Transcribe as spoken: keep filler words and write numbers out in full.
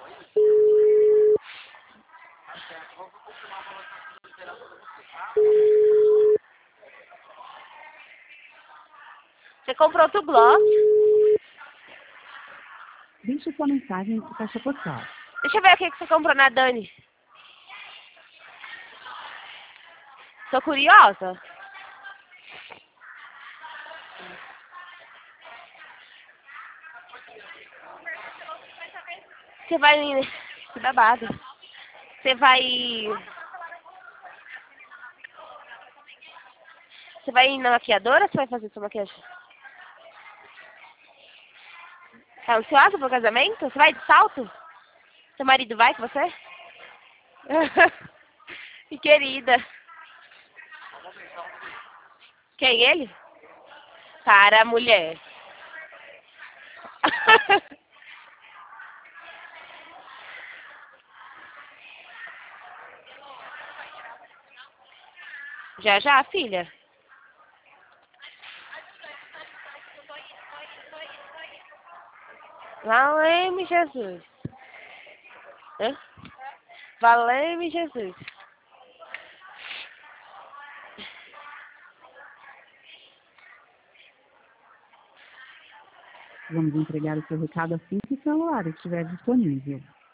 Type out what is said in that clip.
Você comprou outro bloco? Deixe sua mensagem em caixa postal. Deixa eu ver o que que você comprou na Dani. Tô curiosa. Você vai... Que babado. Você vai... Você vai ir na maquiadora ou você vai fazer sua maquiagem? Tá ansiosa pro casamento? Você vai de salto? Seu marido vai com você? Que querida. Quem, ele? Para, mulher. Já, já, filha. Valeu-me, Jesus. Hã? Valeu-me, Jesus. Vamos entregar o seu recado assim que o celular estiver disponível.